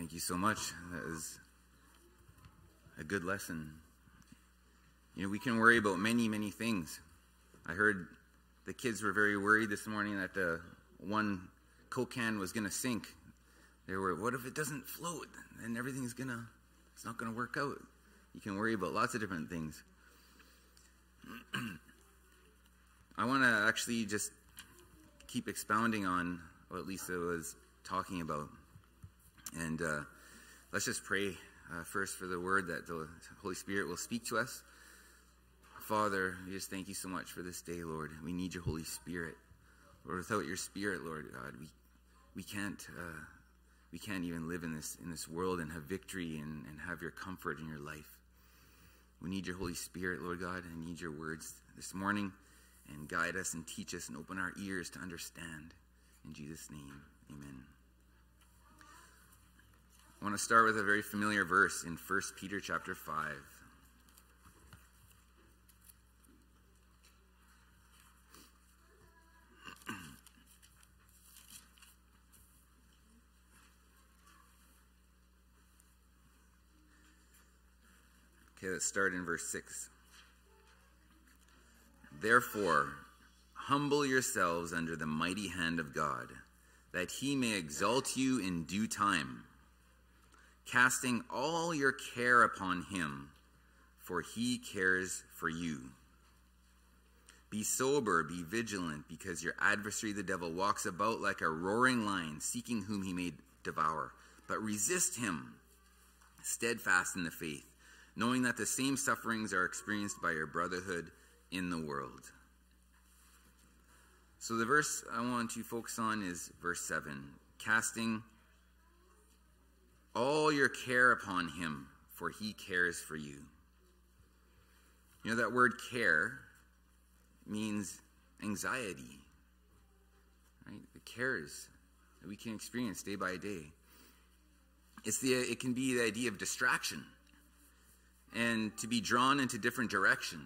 Thank you so much. That is a good lesson. You know, we can worry about many, many things. I heard the kids were very worried this morning that the one Coke can was going to sink. They were, what if it doesn't float? And it's not going to work out. You can worry about lots of different things. I want to actually just keep expounding on what Lisa was talking about. And let's just pray first for the word that the Holy Spirit will speak to us. Father, we just thank you so much for this day, Lord. We need your Holy Spirit. Lord, without your Spirit, Lord God, we can't even live in this world and have victory and have your comfort in your life. We need your Holy Spirit, Lord God. I need your words this morning, and guide us and teach us and open our ears to understand. In Jesus' name, amen. I want to start with a very familiar verse in 1 Peter chapter 5. Okay, let's start in verse 6. Therefore, humble yourselves under the mighty hand of God, that he may exalt you in due time, casting all your care upon him, for he cares for you. Be sober, be vigilant, because your adversary the devil walks about like a roaring lion, seeking whom he may devour. But resist him, steadfast in the faith, knowing that the same sufferings are experienced by your brotherhood in the world. So the verse I want to focus on is verse 7. Casting all your care upon him, for he cares for you. You know, that word care means anxiety, right? The cares that we can experience day by day. It can be the idea of distraction and to be drawn into different directions.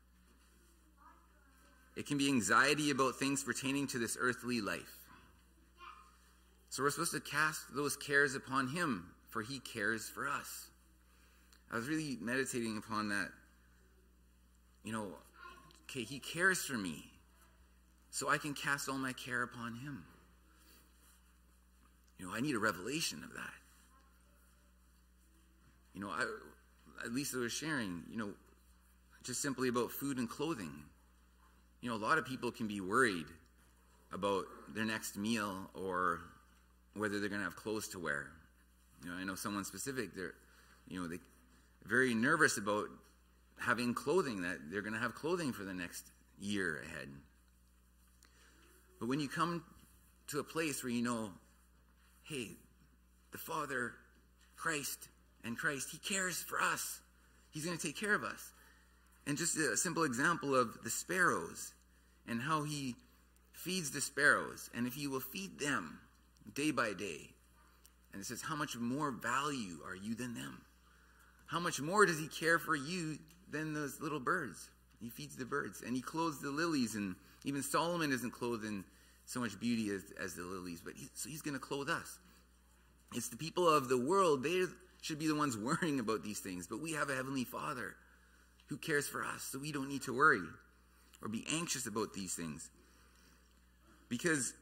It can be anxiety about things pertaining to this earthly life. So we're supposed to cast those cares upon him, for he cares for us. I was really meditating upon that. You know, okay, he cares for me, so I can cast all my care upon him. You know, I need a revelation of that. You know, at least I was sharing, you know, just simply about food and clothing. You know, a lot of people can be worried about their next meal or whether they're going to have clothes to wear. You know, I know someone specific, they're very nervous about having clothing, that they're going to have clothing for the next year ahead. But when you come to a place where you know, hey, the Father, Christ, he cares for us. He's going to take care of us. And just a simple example of the sparrows and how he feeds the sparrows. And if he will feed them day by day, and it says, how much more value are you than them? How much more does he care for you than those little birds? He feeds the birds, and he clothes the lilies, and even Solomon isn't clothed in so much beauty as the lilies, but he's going to clothe us. It's the people of the world, they should be the ones worrying about these things, but we have a heavenly Father who cares for us, so we don't need to worry or be anxious about these things. Because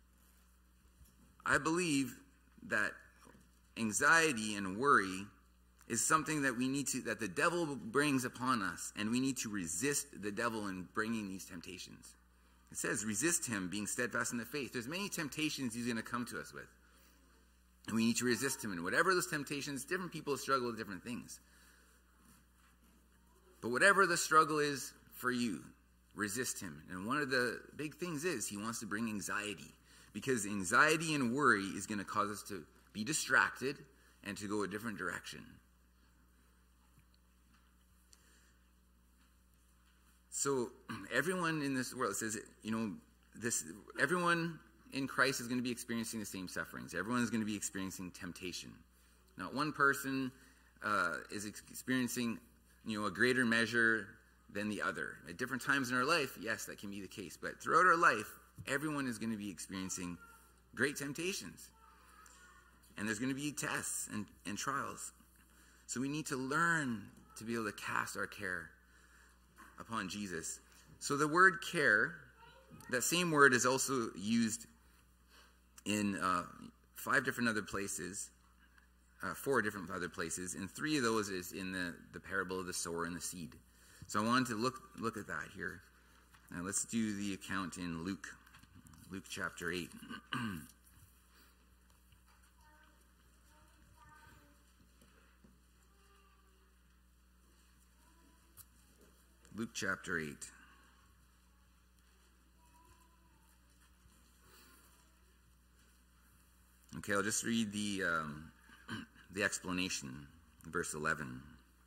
I believe that anxiety and worry is something that that the devil brings upon us, and we need to resist the devil in bringing these temptations. It says, resist him, being steadfast in the faith. There's many temptations he's going to come to us with, and we need to resist him. And whatever those temptations, different people struggle with different things. But whatever the struggle is for you, resist him. And one of the big things is he wants to bring anxiety, because anxiety and worry is going to cause us to be distracted and to go a different direction. So everyone in this world, it says, you know, everyone in Christ is going to be experiencing the same sufferings. Everyone is going to be experiencing temptation. Not one person is experiencing, you know, a greater measure than the other. At different times in our life, yes, that can be the case. But throughout our life, everyone is going to be experiencing great temptations. And there's going to be tests and trials. So we need to learn to be able to cast our care upon Jesus. So the word care, that same word is also used in 4 different other places. And 3 of those is in the parable of the sower and the seed. So I wanted to look at that here. Now let's do the account in Luke chapter 8. Luke chapter 8. Okay, I'll just read the explanation, verse 11.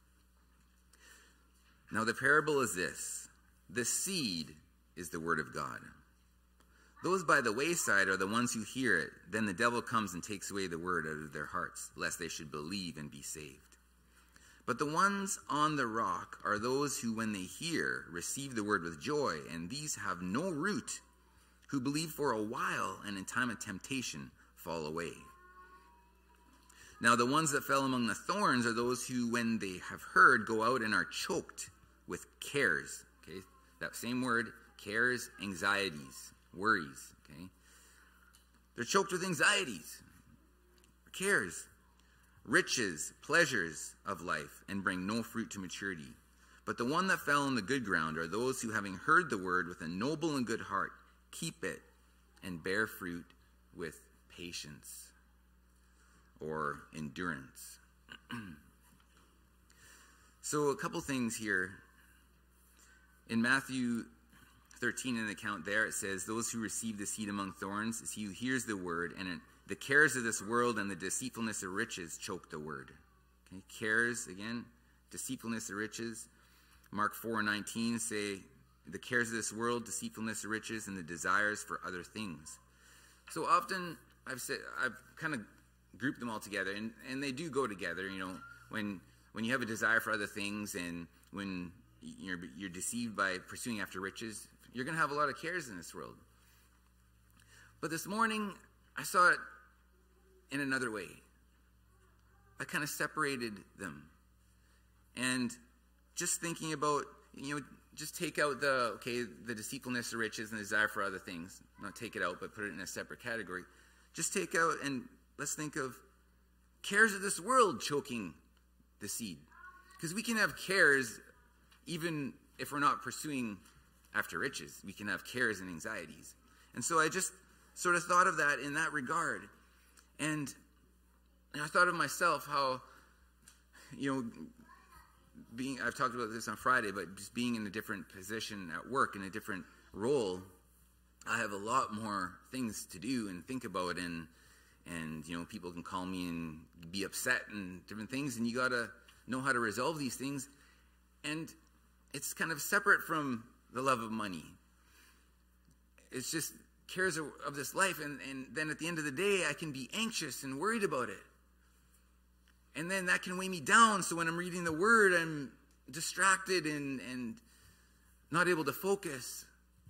Now the parable is this: the seed is the word of God. Those by the wayside are the ones who hear it. Then the devil comes and takes away the word out of their hearts, lest they should believe and be saved. But the ones on the rock are those who, when they hear, receive the word with joy, and these have no root, who believe for a while, and in time of temptation fall away. Now the ones that fell among the thorns are those who, when they have heard, go out and are choked with cares. Okay, that same word, cares, anxieties, worries. Okay, they're choked with anxieties, cares, riches, pleasures of life, and bring no fruit to maturity. But the one that fell on the good ground are those who, having heard the word with a noble and good heart, keep it and bear fruit with patience or endurance. So a couple things here. In Matthew 13, in the account there, it says, those who receive the seed among thorns is he who hears the word, and the cares of this world and the deceitfulness of riches choke the word. Okay, cares, again, deceitfulness of riches. Mark 4:19 say, the cares of this world, deceitfulness of riches, and the desires for other things. So often I've kind of grouped them all together, and they do go together. You know, when you have a desire for other things, and when you're deceived by pursuing after riches, you're going to have a lot of cares in this world. But this morning, I saw it in another way. I kind of separated them. And just thinking about, just take out the deceitfulness of riches and the desire for other things. Not take it out, but put it in a separate category. Just take out, and let's think of cares of this world choking the seed. Because we can have cares even if we're not pursuing after riches. We can have cares and anxieties. And so I just sort of thought of that in that regard. And I thought of myself how, I've talked about this on Friday, but just being in a different position at work, in a different role, I have a lot more things to do and think about, and people can call me and be upset and different things, and you got to know how to resolve these things. And it's kind of separate from the love of money. It's just cares of this life, and then at the end of the day, I can be anxious and worried about it. And then that can weigh me down, so when I'm reading the Word, I'm distracted and not able to focus.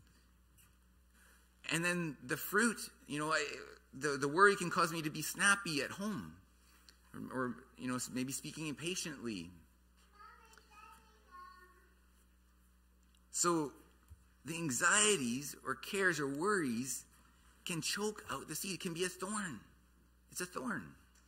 And then the fruit, the worry can cause me to be snappy at home, or maybe speaking impatiently. So the anxieties or cares or worries can choke out the seed. It can be a thorn. It's a thorn.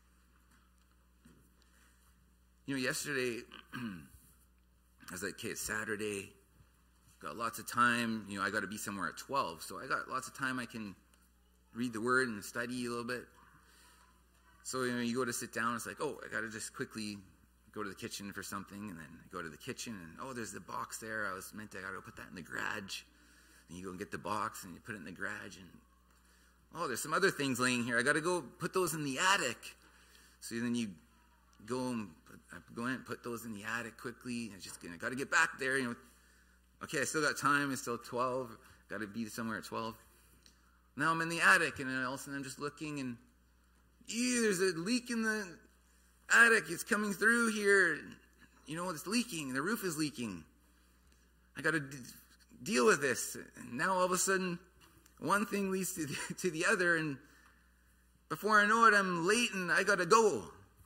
Yesterday, I was like, okay, it's Saturday. Got lots of time. I got to be somewhere at 12. So I got lots of time. I can read the Word and study a little bit. So, you go to sit down. It's like, oh, I got to just quickly go to the kitchen for something. And then I go to the kitchen, and, there's the box there. I got to put that in the garage. And you go and get the box, and you put it in the garage. And, there's some other things laying here. I got to go put those in the attic. So then you go in and put those in the attic quickly. I got to get back there. Okay, I still got time. It's still 12. Got to be somewhere at 12. Now I'm in the attic, and all of a sudden I'm just looking, and there's a leak in the attic. It's coming through here. It's leaking. The roof is leaking. I got to deal with this. And now all of a sudden, one thing leads to the other, and Before I know it, I'm late and I got to go.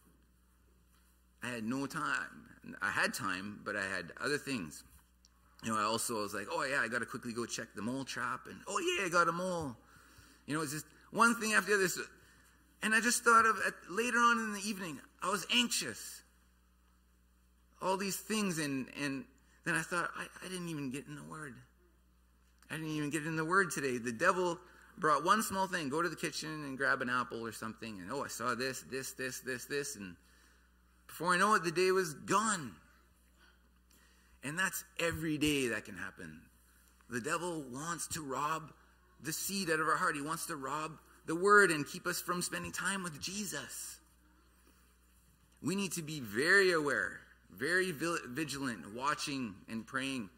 I had no time. I had time, but I had other things. I was like, oh yeah, I got to quickly go check the mole trap. And oh yeah, I got a mole. It's just one thing after the other. And I just thought of it later on in the evening, I was anxious. All these things. And then I thought, I didn't even get in the Word. I didn't even get in the Word today. The devil brought one small thing. Go to the kitchen and grab an apple or something. And I saw this. And before I know it, the day was gone. And that's every day that can happen. The devil wants to rob the seed out of our heart. He wants to rob the Word and keep us from spending time with Jesus. We need to be very aware, very vigilant, watching and praying,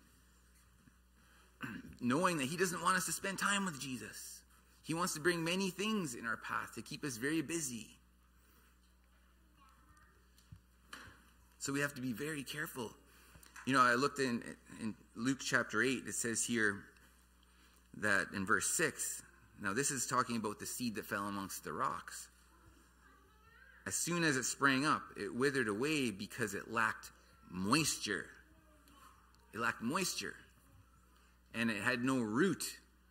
knowing that he doesn't want us to spend time with Jesus. He wants to bring many things in our path to keep us very busy. So we have to be very careful. I looked in Luke chapter 8. It says here that in verse 6, now this is talking about the seed that fell amongst the rocks. As soon as it sprang up, it withered away because it lacked moisture. It lacked moisture. And it had no root.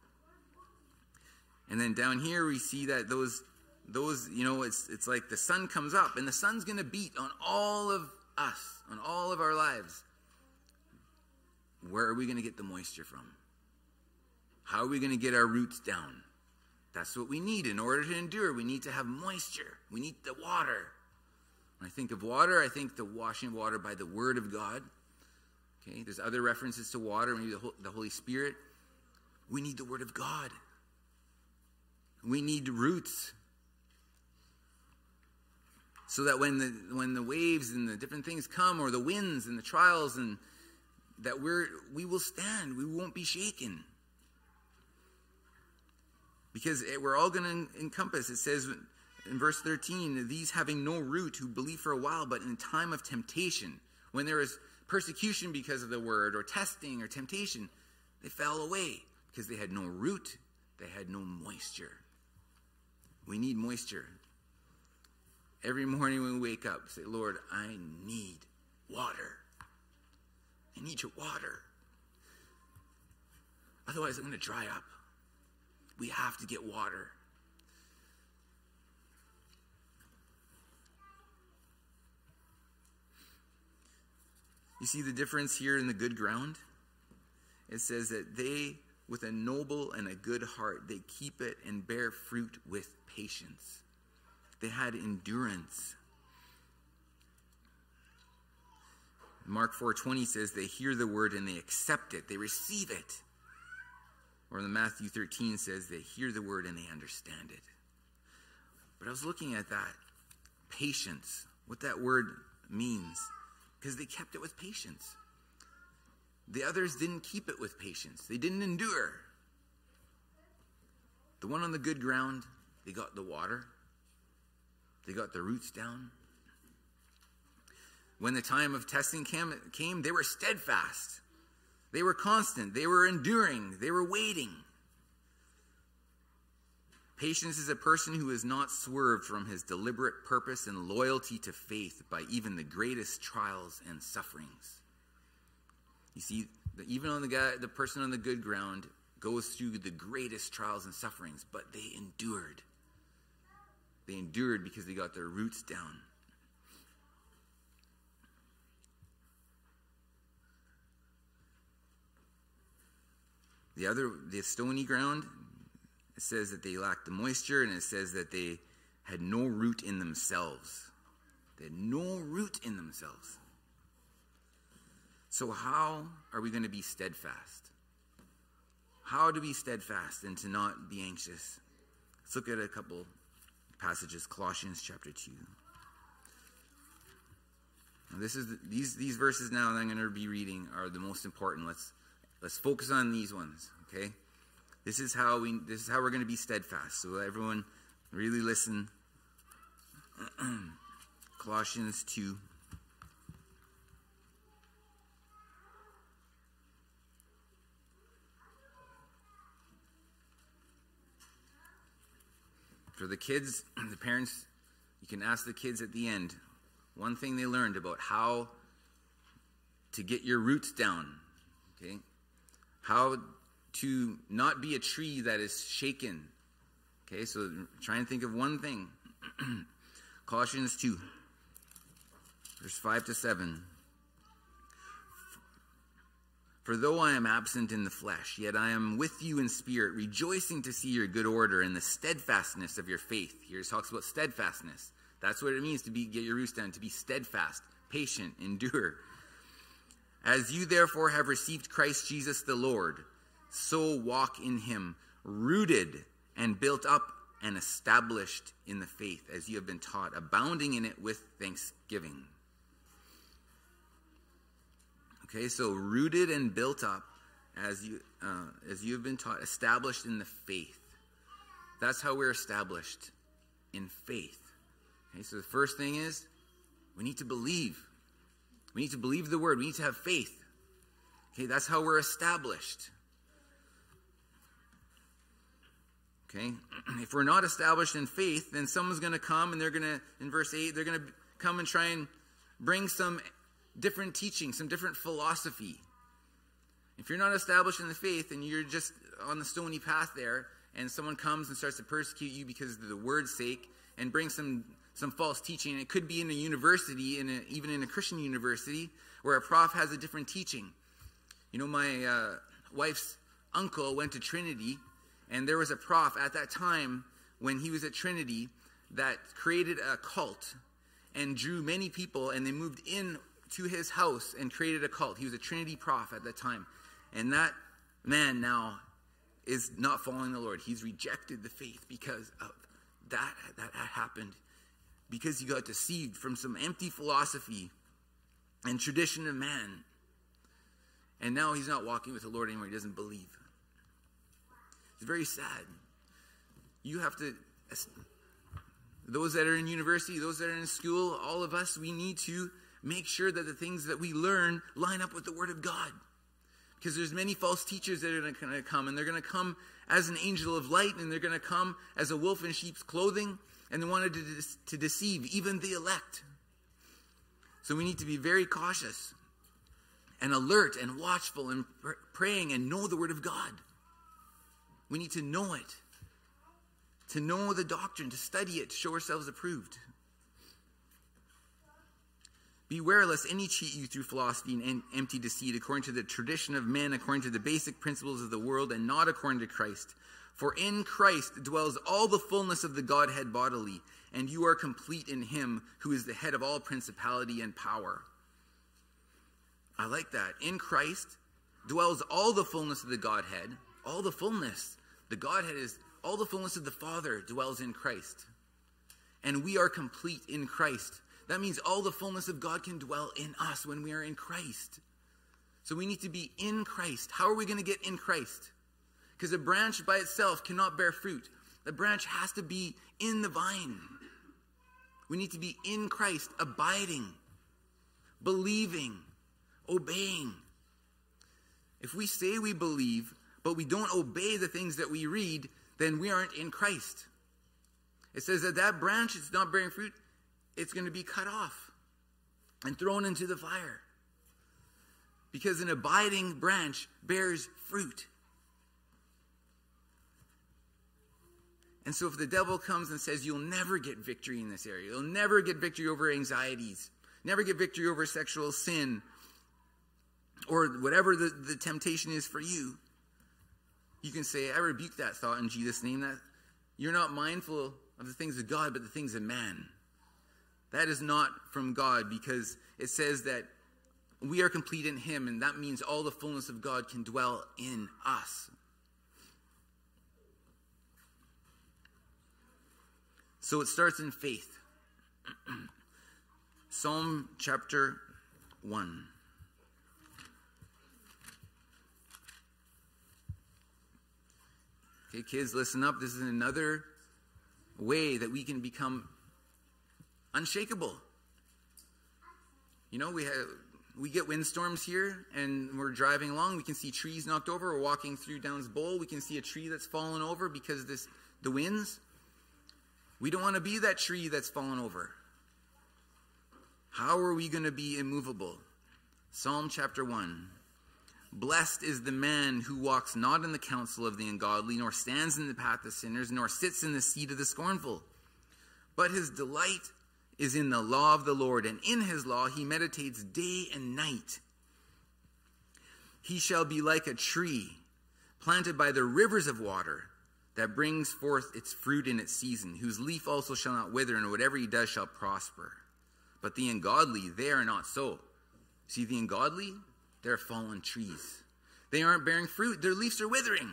And then down here we see that those it's like the sun comes up and the sun's going to beat on all of us, on all of our lives. Where are we going to get the moisture from? How are we going to get our roots down? That's what we need in order to endure. We need to have moisture. We need the water. When I think of water, I think the washing of water by the Word of God. Okay, there's other references to water, maybe the Holy Spirit. We need the Word of God. We need roots. So that when the waves and the different things come, or the winds and the trials, and that we will stand. We won't be shaken. Because we're all going to encompass. It says in verse 13, these having no root who believe for a while, but in time of temptation, when there is persecution because of the word, or testing or temptation, they fell away because they had no root. They had no moisture. We need moisture. Every morning when we wake up, say, Lord, I need water. I need your water. Otherwise, I'm going to dry up. We have to get water. You see the difference here in the good ground? It says that they, with a noble and a good heart, they keep it and bear fruit with patience. They had endurance. Mark 4:20 says they hear the word and they accept it. They receive it. Or the Matthew 13 says they hear the word and they understand it. But I was looking at that. Patience. What that word means. Because they kept it with patience. The others didn't keep it with patience. They didn't endure. The one on the good ground, they got the water. They got the roots down. When the time of testing came, they were steadfast. They were constant. They were enduring. They were waiting. Patience is a person who is not swerved from his deliberate purpose and loyalty to faith by even the greatest trials and sufferings. You see, even on the person on the good ground goes through the greatest trials and sufferings, but they endured. They endured because they got their roots down. The stony ground, it says that they lacked the moisture, and it says that they had no root in themselves. They had no root in themselves. So how are we going to be steadfast? How to be steadfast and to not be anxious? Let's look at a couple passages. Colossians chapter 2. Now these verses now that I'm going to be reading are the most important. Let's focus on these ones, okay? This is how we're going to be steadfast. So everyone really listen. Colossians 2. For the kids, the parents, you can ask the kids at the end, one thing they learned about how to get your roots down, okay? How to not be a tree that is shaken. Okay, so try and think of one thing. Colossians 2, verse 5 to 7. For though I am absent in the flesh, yet I am with you in spirit, rejoicing to see your good order and the steadfastness of your faith. Here he talks about steadfastness. That's what it means to get your roots down, to be steadfast, patient, endure. As you therefore have received Christ Jesus the Lord, so walk in him, rooted and built up and established in the faith, as you have been taught, abounding in it with thanksgiving. Okay, so rooted and built up as you have been taught, established in the faith. That's how we're established, in faith. Okay, so the first thing is we need to believe. We need to believe the word. We need to have faith. Okay, that's how we're established. Okay, if we're not established in faith, then someone's going to come and they're going to, in verse 8, they're going to come and try and bring some different teaching, some different philosophy. If you're not established in the faith and you're just on the stony path there, and someone comes and starts to persecute you because of the word's sake and bring some false teaching, and it could be in a university, even in a Christian university, where a prof has a different teaching. You know, my wife's uncle went to Trinity, and there was a prof at that time when he was at Trinity that created a cult and drew many people, and they moved in to his house and created a cult. He was a Trinity prof at that time. And that man now is not following the Lord. He's rejected the faith because of that happened. Because he got deceived from some empty philosophy and tradition of man. And now he's not walking with the Lord anymore. He doesn't believe. It's very sad. You have to, those that are in university, those that are in school, all of us, we need to make sure that the things that we learn line up with the Word of God. Because there's many false teachers that are going to come, and they're going to come as an angel of light, and they're going to come as a wolf in sheep's clothing, and they wanted to deceive even the elect. So we need to be very cautious and alert and watchful and praying and know the Word of God. We need to know it, to know the doctrine, to study it, to show ourselves approved. Beware lest any cheat you through philosophy and empty deceit, according to the tradition of men, according to the basic principles of the world, and not according to Christ. For in Christ dwells all the fullness of the Godhead bodily, and you are complete in him who is the head of all principality and power. I like that. In Christ dwells all the fullness of the Godhead, all the fullness. The Godhead is all the fullness of the Father dwells in Christ. And we are complete in Christ. That means all the fullness of God can dwell in us when we are in Christ. So we need to be in Christ. How are we going to get in Christ? Because a branch by itself cannot bear fruit. The branch has to be in the vine. We need to be in Christ, abiding, believing, obeying. If we say we believe, but we don't obey the things that we read, then we aren't in Christ. It says that branch is not bearing fruit. It's going to be cut off and thrown into the fire. Because an abiding branch bears fruit. And so if the devil comes and says, you'll never get victory in this area, you'll never get victory over anxieties, never get victory over sexual sin, or whatever the temptation is for you, you can say, I rebuke that thought in Jesus' name. That you're not mindful of the things of God, but the things of man. That is not from God, because it says that we are complete in him, and that means all the fullness of God can dwell in us. So it starts in faith. Psalm chapter 1. Okay, kids, listen up. This is another way that we can become unshakable. You know, we get windstorms here, and we're driving along. We can see trees knocked over. We're walking through Downs Bowl. We can see a tree that's fallen over because the winds. We don't want to be that tree that's fallen over. How are we going to be immovable? Psalm chapter 1. Blessed is the man who walks not in the counsel of the ungodly, nor stands in the path of sinners, nor sits in the seat of the scornful. But his delight is in the law of the Lord, and in his law he meditates day and night. He shall be like a tree planted by the rivers of water, that brings forth its fruit in its season, whose leaf also shall not wither, and whatever he does shall prosper. But the ungodly, they are not so. See, the ungodly, they're fallen trees. They aren't bearing fruit. Their leaves are withering.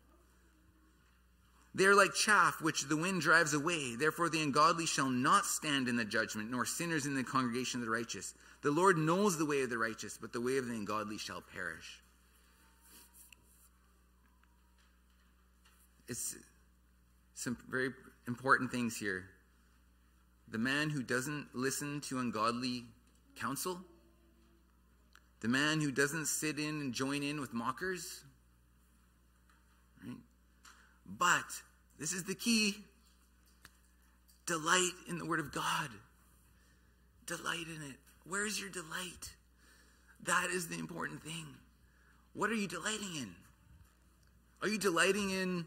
They are like chaff which the wind drives away. Therefore the ungodly shall not stand in the judgment, nor sinners in the congregation of the righteous. The Lord knows the way of the righteous, but the way of the ungodly shall perish. It's some very important things here. The man who doesn't listen to ungodly counsel, the man who doesn't sit in and join in with mockers, right? But this is the key: delight in the word of God. Delight in it. Where is your delight? That is the important thing. What are you delighting in? Are you delighting in,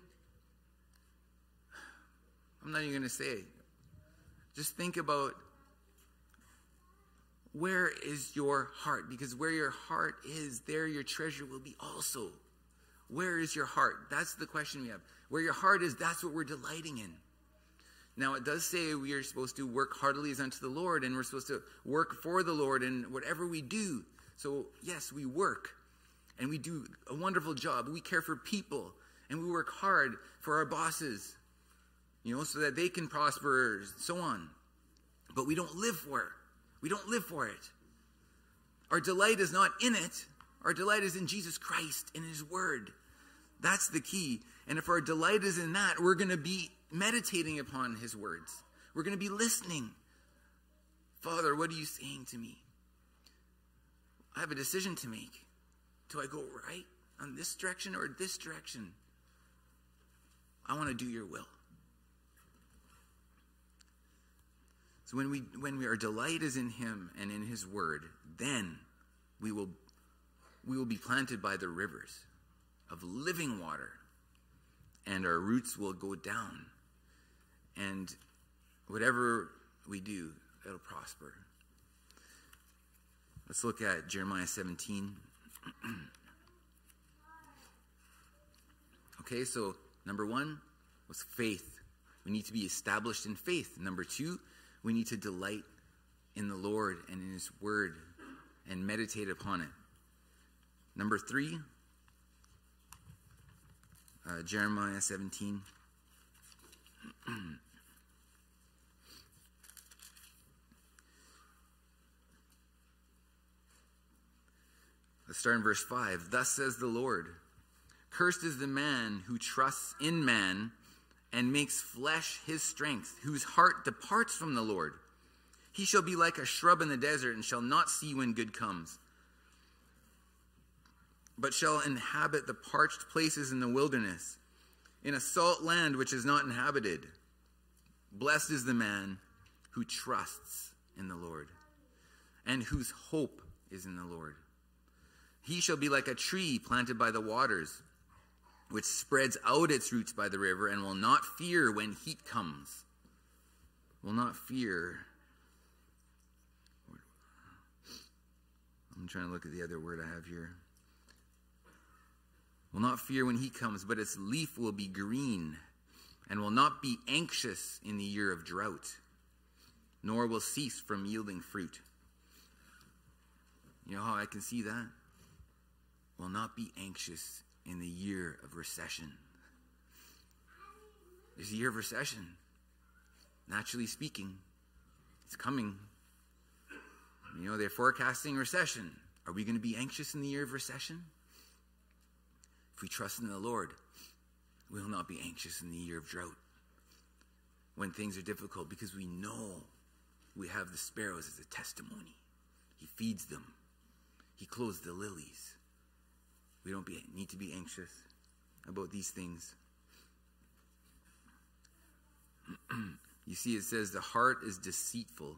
I'm not even going to say it. Just think about, where is your heart? Because where your heart is, there your treasure will be also. Where is your heart? That's the question we have. Where your heart is, that's what we're delighting in. Now, it does say we are supposed to work heartily as unto the Lord, and we're supposed to work for the Lord in whatever we do. So, yes, we work, and we do a wonderful job. We care for people, and we work hard for our bosses, so that they can prosper, so on. But we don't live for it. We don't live for it. Our delight is not in it. Our delight is in Jesus Christ, in his word. That's the key. And if our delight is in that, we're going to be meditating upon his words. We're going to be listening. Father, what are you saying to me? I have a decision to make. Do I go right on this direction or this direction? I want to do your will. So when our delight is in him and in his word, then we will be planted by the rivers of living water, and our roots will go down, and whatever we do, it'll prosper. Let's look at Jeremiah 17. Okay, so number 1 was faith. We need to be established in faith. Number 2, we need to delight in the Lord and in his word and meditate upon it. Number 3, Jeremiah 17. Let's start in verse 5. Thus says the Lord, cursed is the man who trusts in man and makes flesh his strength, whose heart departs from the Lord. He shall be like a shrub in the desert and shall not see when good comes, but shall inhabit the parched places in the wilderness, in a salt land which is not inhabited. Blessed is the man who trusts in the Lord, and whose hope is in the Lord. He shall be like a tree planted by the waters, which spreads out its roots by the river, and will not fear when heat comes. Will not fear. I'm trying to look at the other word I have here. Will not fear when heat comes, but its leaf will be green, and will not be anxious in the year of drought, nor will cease from yielding fruit. You know how I can see that? Will not be anxious in the year of recession. There's a year of recession. Naturally speaking, it's coming. They're forecasting recession. Are we going to be anxious in the year of recession? If we trust in the Lord, we will not be anxious in the year of drought, when things are difficult, because we know we have the sparrows as a testimony. He feeds them. He clothes the lilies. We don't need to be anxious about these things. You see, it says the heart is deceitful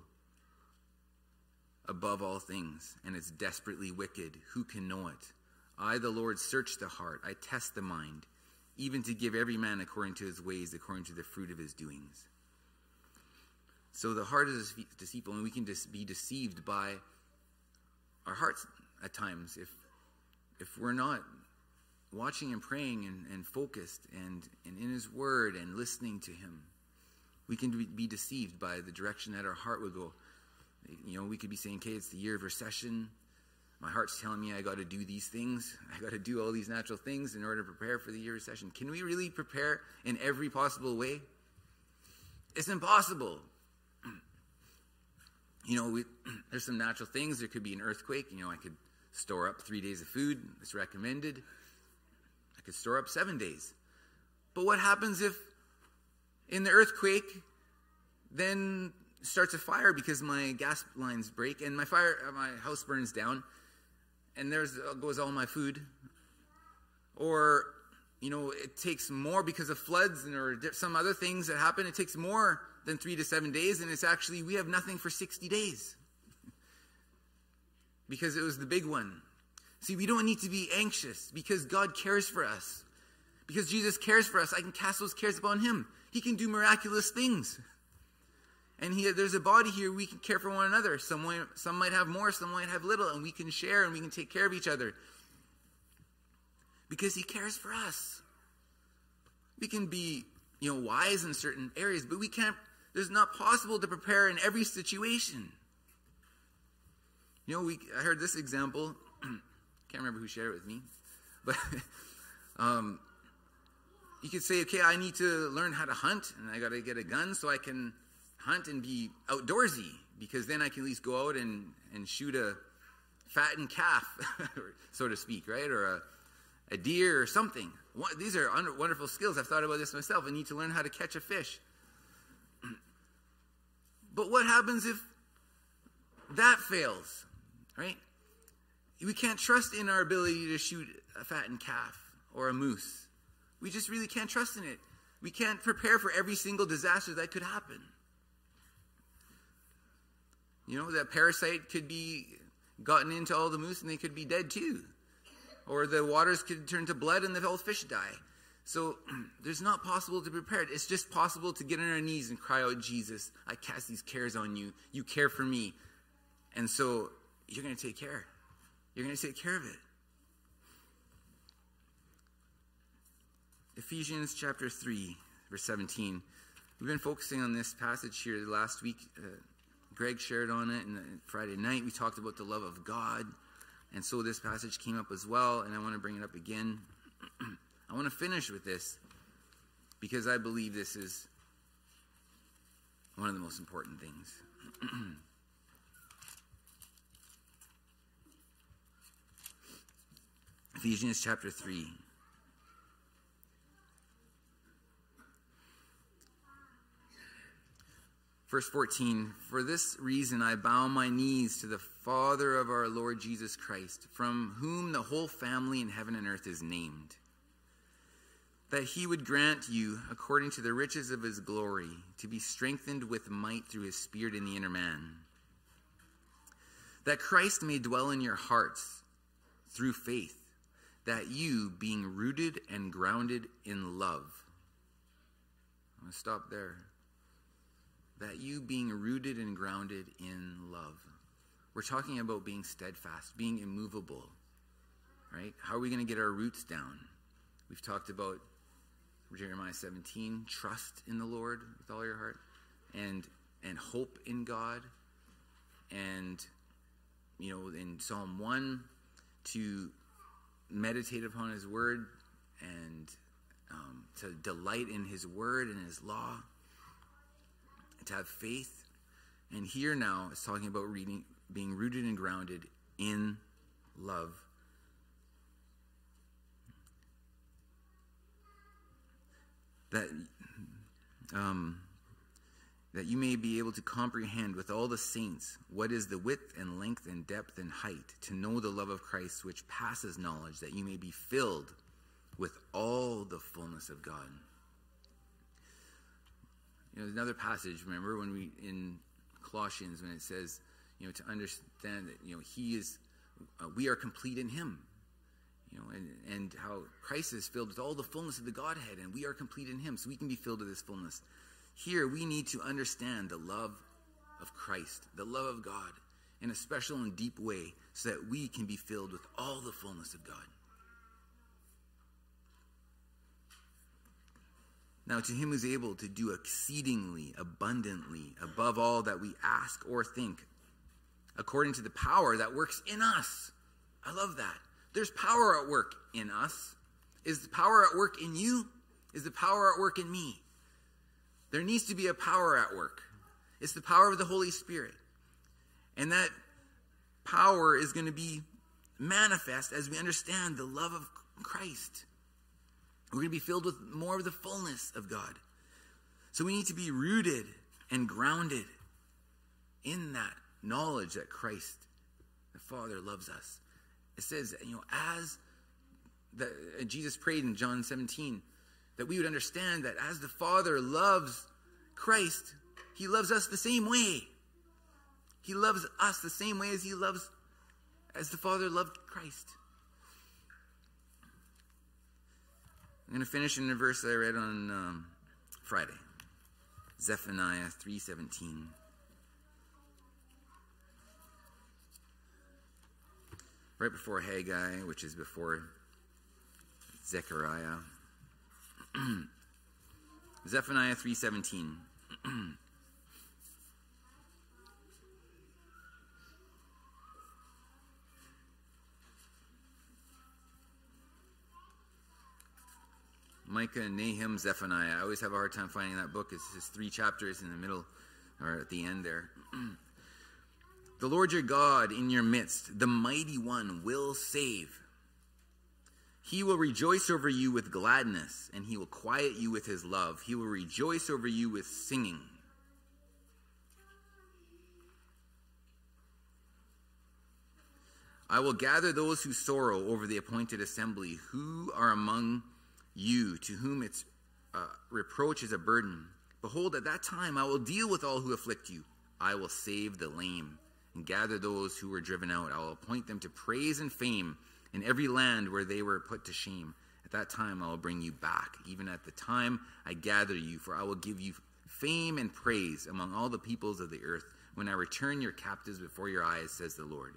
above all things, and it's desperately wicked. Who can know it? I, the Lord, search the heart. I test the mind, even to give every man according to his ways, according to the fruit of his doings. So the heart is deceitful, and we can be deceived by our hearts at times. If we're not watching and praying and focused and in his word and listening to him, we can be deceived by the direction that our heart would go. You know, we could be saying, okay, it's the year of recession. My heart's telling me I got to do these things. I got to do all these natural things in order to prepare for the year of recession. Can we really prepare in every possible way? It's impossible. You know, there's some natural things. There could be an earthquake. You know, I could store up 3 days of food. It's recommended. I could store up 7 days. But what happens if in the earthquake then starts a fire because my gas lines break and my house burns down and goes all my food? Or, you know, it takes more because of floods or some other things that happen. It takes more than 3 to 7 days, and it's actually, we have nothing for 60 days because it was the big one. See, we don't need to be anxious because God cares for us. Because Jesus cares for us, I can cast those cares upon him. He can do miraculous things. And there's a body here, we can care for one another. Some might have more, some might have little, and we can share and we can take care of each other. Because he cares for us. We can be, you know, wise in certain areas, but we can't, it's not possible to prepare in every situation. You know, I heard this example, can't remember who shared it with me, but you could say, okay, I need to learn how to hunt, and I got to get a gun so I can hunt and be outdoorsy, because then I can at least go out and shoot a fattened calf, so to speak, right? Or a deer or something. These are wonderful skills. I've thought about this myself. I need to learn how to catch a fish. But what happens if that fails, right? We can't trust in our ability to shoot a fattened calf or a moose. We just really can't trust in it. We can't prepare for every single disaster that could happen. You know, that parasite could be gotten into all the moose and they could be dead too. Or the waters could turn to blood and the whole fish die. So there's not possible to prepare it. It's just possible to get on our knees and cry out, Jesus, I cast these cares on you. You care for me. And so you're going to take care. You're going to take care of it. Ephesians chapter 3, verse 17. We've been focusing on this passage here last week. Greg shared on it, and Friday night we talked about the love of God. And so this passage came up as well, and I want to bring it up again. I want to finish with this because I believe this is one of the most important things. Ephesians chapter 3. Verse 14, for this reason I bow my knees to the Father of our Lord Jesus Christ, from whom the whole family in heaven and earth is named, that he would grant you, according to the riches of his glory, to be strengthened with might through his Spirit in the inner man, that Christ may dwell in your hearts through faith, that you, being rooted and grounded in love. I'm going to stop there. That you being rooted and grounded in love. We're talking about being steadfast, being immovable, right? How are we going to get our roots down? We've talked about Jeremiah 17, trust in the Lord with all your heart, and hope in God, and, you know, in Psalm 1, to meditate upon his word, and to delight in his word and his law, to have faith. And here now it's talking about being rooted and grounded in love. That you may be able to comprehend with all the saints what is the width and length and depth and height, to know the love of Christ which passes knowledge, that you may be filled with all the fullness of God. There's another passage, remember, in Colossians, when it says, to understand that, we are complete in him. And how Christ is filled with all the fullness of the Godhead, and we are complete in him, so we can be filled with this fullness. Here, we need to understand the love of Christ, the love of God, in a special and deep way, so that we can be filled with all the fullness of God. Now, to him who is able to do exceedingly abundantly above all that we ask or think, according to the power that works in us. I love that. There's power at work in us. Is the power at work in you? Is the power at work in me? There needs to be a power at work. It's the power of the Holy Spirit. And that power is going to be manifest as we understand the love of Christ. We're going to be filled with more of the fullness of God. So we need to be rooted and grounded in that knowledge that Christ, the Father, loves us. It says, as Jesus prayed in John 17, that we would understand that as the Father loves Christ, he loves us the same way. He loves us the same way as the Father loved Christ. I'm going to finish in a verse that I read on Friday. Zephaniah 3:17. Right before Haggai, which is before Zechariah. Zephaniah 3:17. Micah, Nahum, Zephaniah. I always have a hard time finding that book. It's just 3 chapters in the middle, or at the end there. The Lord your God in your midst, the mighty one, will save. He will rejoice over you with gladness, and he will quiet you with his love. He will rejoice over you with singing. I will gather those who sorrow over the appointed assembly, who are among you, to whom its reproach is a burden. Behold, at that time I will deal with all who afflict you. I will save the lame and gather those who were driven out. I will appoint them to praise and fame in every land where they were put to shame. At that time I will bring you back, even at the time I gather you, for I will give you fame and praise among all the peoples of the earth, when I return your captives before your eyes, says the Lord.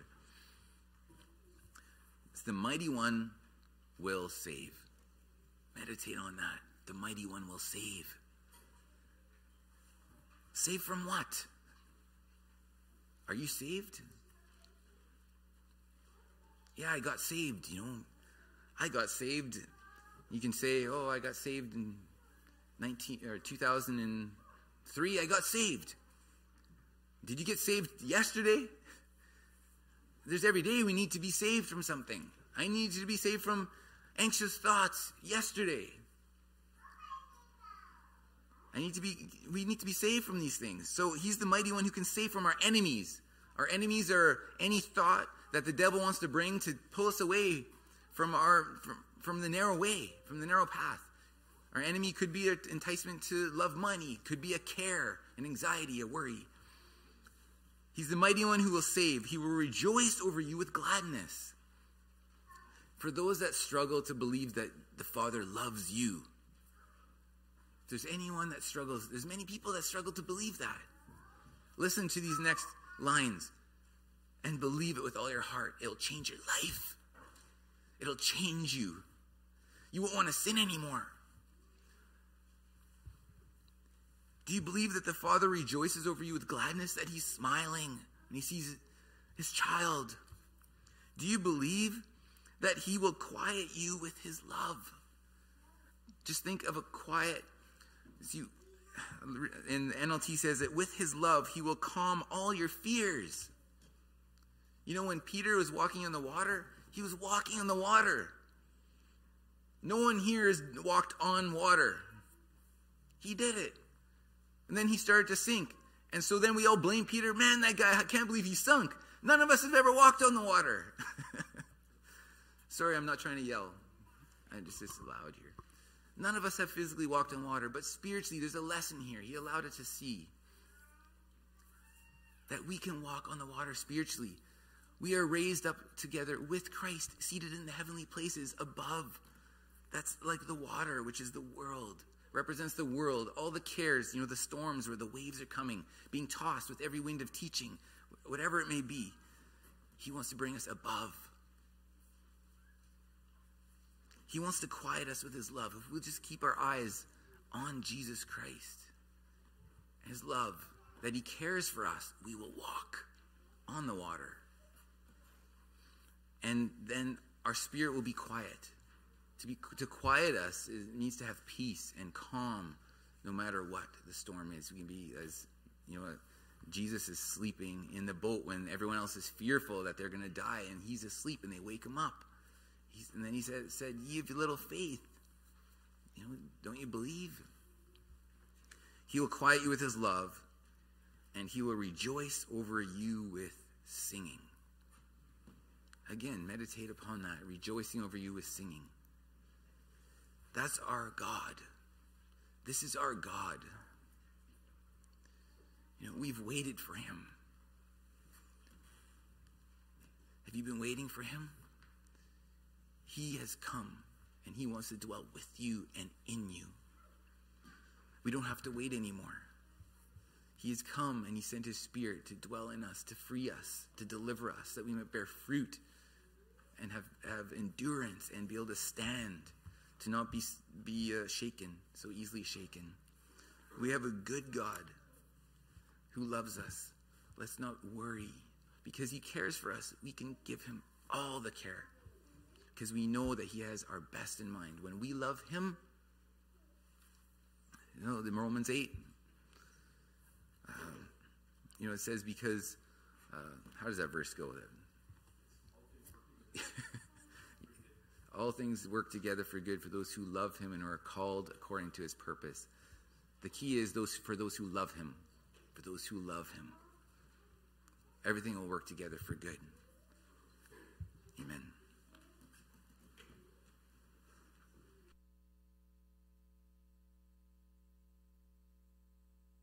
It's the mighty one will save. Meditate on that. The mighty one will save. Save from what? Are you saved? Yeah, I got saved, I got saved. You can say, I got saved in 2003. I got saved. Did you get saved yesterday? There's every day we need to be saved from something. I need you to be saved from anxious thoughts yesterday. We need to be saved from these things. So he's the mighty one who can save from our enemies. Our enemies are any thought that the devil wants to bring to pull us away from the narrow way, from the narrow path. Our enemy could be an enticement to love money, could be a care, an anxiety, a worry. He's the mighty one who will save. He will rejoice over you with gladness. For those that struggle to believe that the Father loves you, if there's anyone that struggles, there's many people that struggle to believe that. Listen to these next lines and believe it with all your heart. It'll change your life. It'll change you. You won't want to sin anymore. Do you believe that the Father rejoices over you with gladness, that he's smiling when he sees his child? Do you believe that he will quiet you with his love? Just think of a quiet, in the NLT says that with his love, he will calm all your fears. When Peter was walking on the water, he was walking on the water. No one here has walked on water. He did it. And then he started to sink. And so then we all blame Peter. Man, that guy, I can't believe he sunk. None of us have ever walked on the water. Sorry, I'm not trying to yell. It's loud here. None of us have physically walked on water, but spiritually there's a lesson here. He allowed us to see that we can walk on the water spiritually. We are raised up together with Christ, seated in the heavenly places above. That's like the water, which is the world, represents the world, all the cares, the storms where the waves are coming, being tossed with every wind of teaching, whatever it may be. He wants to bring us above. He wants to quiet us with his love. If we'll just keep our eyes on Jesus Christ, his love, that he cares for us, we will walk on the water. And then our spirit will be quiet. To quiet us, it means to have peace and calm no matter what the storm is. We can be, as Jesus is sleeping in the boat when everyone else is fearful that they're going to die, and he's asleep, and they wake him up. And then he said, "Ye of little faith, don't you believe?" He will quiet you with his love, and he will rejoice over you with singing. Again, meditate upon that, rejoicing over you with singing. That's our God. This is our God. We've waited for him. Have you been waiting for him? He has come, and he wants to dwell with you and in you. We don't have to wait anymore. He has come, and he sent his Spirit to dwell in us, to free us, to deliver us, that we might bear fruit and have endurance and be able to stand, to not be shaken, so easily shaken. We have a good God who loves us. Let's not worry, because he cares for us. We can give him all the care, because we know that he has our best in mind. When we love him, the Romans 8, it says, because, how does that verse go? All things work together for good for those who love him and are called according to his purpose. The key is for those who love him. For those who love him. Everything will work together for good. Amen.